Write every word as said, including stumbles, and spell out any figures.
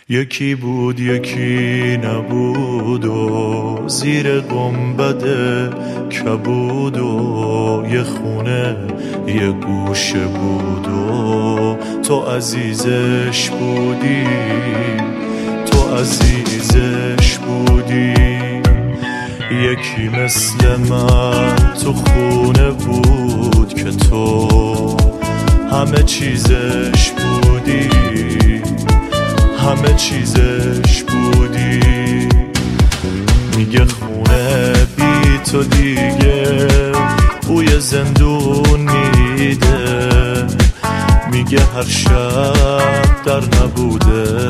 یکی بود یکی نبود و زیر گنبد کبود و یه خونه یه گوشه بود و تو عزیزش بودی، تو عزیزش بودی. یکی مثل من تو خونه بود که تو همه چیزش بودی، همه چیزش بودی. میگه خونه بی تو دیگه بوی زندون میده، میگه هر شب در نبوده